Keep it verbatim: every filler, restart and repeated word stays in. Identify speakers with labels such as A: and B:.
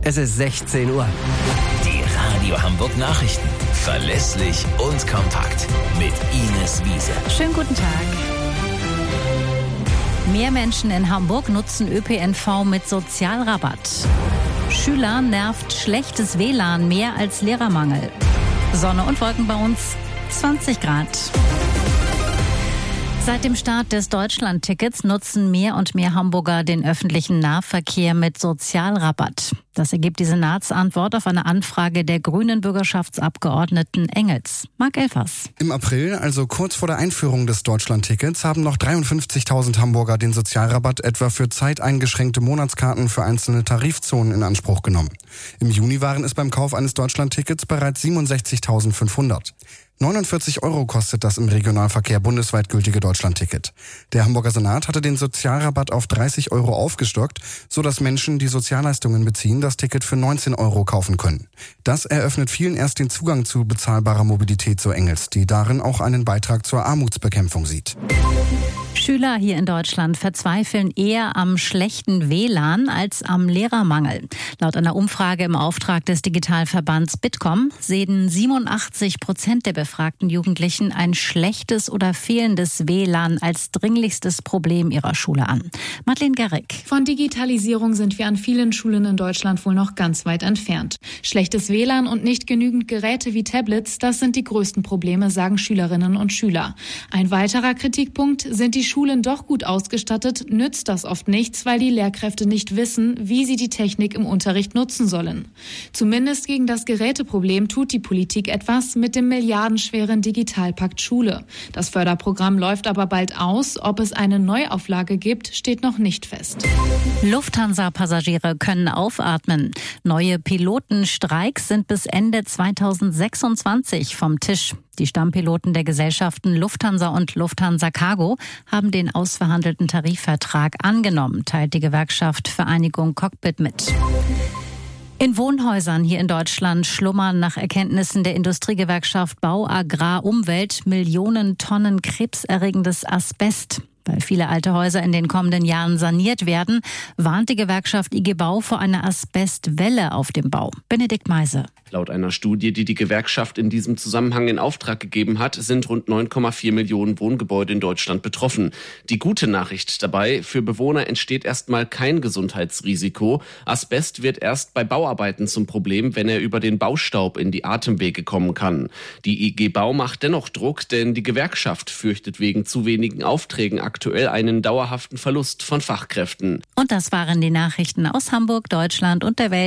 A: Es ist sechzehn Uhr.
B: Die Radio Hamburg Nachrichten. Verlässlich und kompakt. Mit Ines Wiese.
C: Schönen guten Tag. Mehr Menschen in Hamburg nutzen Ö P N V mit Sozialrabatt. Schüler nervt schlechtes W L A N mehr als Lehrermangel. Sonne und Wolken bei uns, zwanzig Grad. Seit dem Start des Deutschland-Tickets nutzen mehr und mehr Hamburger den öffentlichen Nahverkehr mit Sozialrabatt. Das ergibt die Senatsantwort auf eine Anfrage der grünen Bürgerschaftsabgeordneten Engels. Marc Elfers.
D: Im April, also kurz vor der Einführung des Deutschland-Tickets, haben noch dreiundfünfzigtausend Hamburger den Sozialrabatt etwa für zeiteingeschränkte Monatskarten für einzelne Tarifzonen in Anspruch genommen. Im Juni waren es beim Kauf eines Deutschland-Tickets bereits siebenundsechzigtausendfünfhundert. neunundvierzig Euro kostet das im Regionalverkehr bundesweit gültige Deutschland-Ticket. Der Hamburger Senat hatte den Sozialrabatt auf dreißig Euro aufgestockt, sodass Menschen, die Sozialleistungen beziehen, das Ticket für neunzehn Euro kaufen können. Das eröffnet vielen erst den Zugang zu bezahlbarer Mobilität, so Engels, die darin auch einen Beitrag zur Armutsbekämpfung sieht.
C: Schüler hier in Deutschland verzweifeln eher am schlechten W L A N als am Lehrermangel. Laut einer Umfrage im Auftrag des Digitalverbands Bitkom sehen siebenundachtzig Prozent der befragten Jugendlichen ein schlechtes oder fehlendes W L A N als dringlichstes Problem ihrer Schule an. Madeleine Gerrick.
E: Von Digitalisierung sind wir an vielen Schulen in Deutschland wohl noch ganz weit entfernt. Schlechtes W L A N und nicht genügend Geräte wie Tablets, das sind die größten Probleme, sagen Schülerinnen und Schüler. Ein weiterer Kritikpunkt: sind die Schulen doch gut ausgestattet, nützt das oft nichts, weil die Lehrkräfte nicht wissen, wie sie die Technik im Unterricht nutzen sollen. Zumindest gegen das Geräteproblem tut die Politik etwas mit dem milliardenschweren Digitalpakt Schule. Das Förderprogramm läuft aber bald aus. Ob es eine Neuauflage gibt, steht noch nicht fest.
C: Lufthansa-Passagiere können aufatmen. Neue Pilotenstreiks sind bis Ende zweitausendsechsundzwanzig vom Tisch. Die Stammpiloten der Gesellschaften Lufthansa und Lufthansa Cargo haben den ausverhandelten Tarifvertrag angenommen, teilt die Gewerkschaft Vereinigung Cockpit mit. In Wohnhäusern hier in Deutschland schlummern nach Erkenntnissen der Industriegewerkschaft Bau, Agrar, Umwelt Millionen Tonnen krebserregendes Asbest. Weil viele alte Häuser in den kommenden Jahren saniert werden, warnt die Gewerkschaft I G Bau vor einer Asbestwelle auf dem Bau. Benedikt Meise.
F: Laut einer Studie, die die Gewerkschaft in diesem Zusammenhang in Auftrag gegeben hat, sind rund neun Komma vier Millionen Wohngebäude in Deutschland betroffen. Die gute Nachricht dabei: für Bewohner entsteht erstmal kein Gesundheitsrisiko. Asbest wird erst bei Bauarbeiten zum Problem, wenn er über den Baustaub in die Atemwege kommen kann. Die I G Bau macht dennoch Druck, denn die Gewerkschaft fürchtet wegen zu wenigen Aufträgen aktuell einen dauerhaften Verlust von Fachkräften.
C: Und das waren die Nachrichten aus Hamburg, Deutschland und der Welt.